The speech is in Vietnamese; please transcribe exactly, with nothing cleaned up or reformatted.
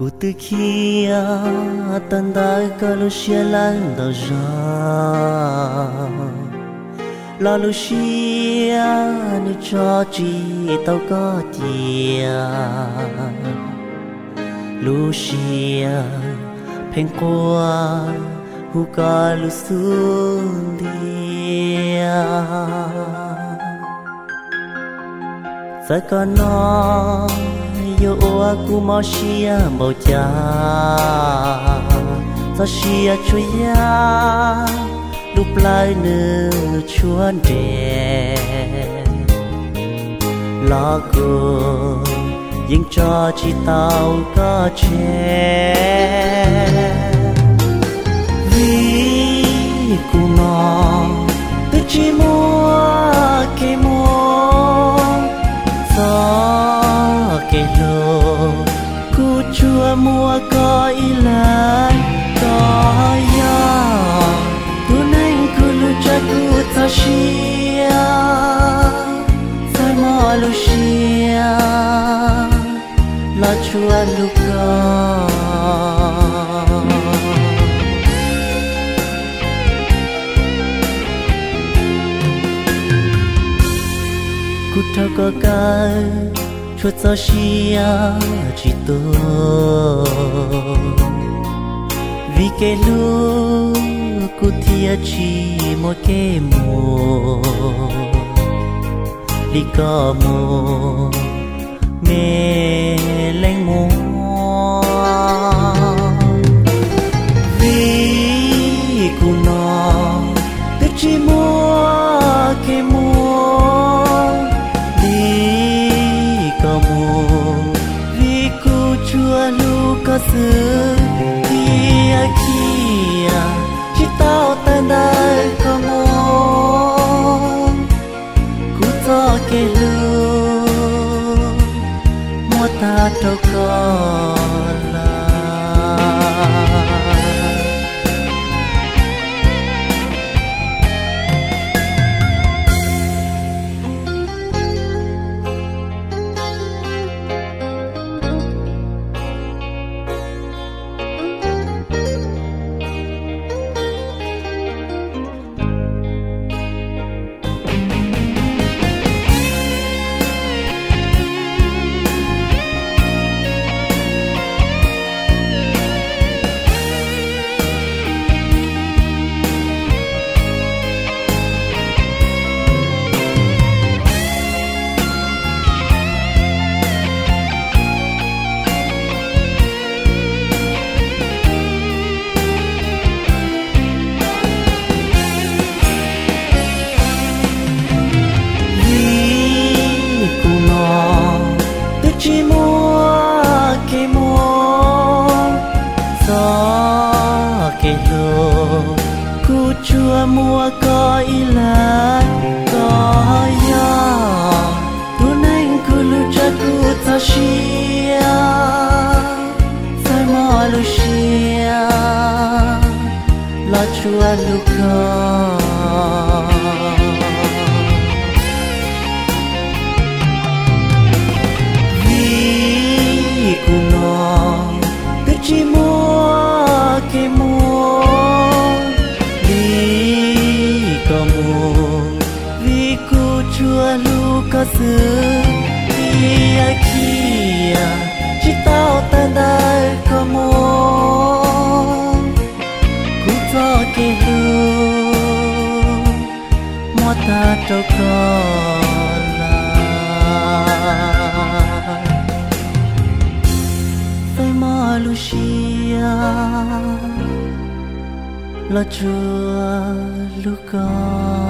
Cụ từ khi tân đại cả lúc xia lan đầu ra lo lúc xia như cho chỉ tao có tiền lúc xia phèn qua hu cả lúc xuống đi sẽ có nó yêu aku mau xia mau cha sao xia chui ya lúc lại nữa chuan đè lo cô nhưng cho chỉ tao có che vì cô nó tự chỉ mua cái mua gió cái lô cô chua mua có ý lại có ya tu neng cô lu cha cô ta xia sai mò lu xia la chua lu có cô thao có cái chuột sao xia chỉ tôi vì cái lu cô thia chỉ một cái mùa đi có mùa mẹ lên mùa vì cô nó tự chỉ mua cái mùa đi có mùa vì cô chua lu có sự kia kia chỉ tao tan đời có mùa cô cho cái lu mua ta đâu có chỉ mua cái mua gió cái lô cô chua mua có ý lại có ya tu neng cô lu cha cô ta xia sai mò lu xia la chua lu có cô nó tự chỉ mua cái mua đi có mua vì cô chua lu có sự kia kia chỉ tao tan đời có mua cô cho cái lu mua ta đâu có Lucia la chua Luca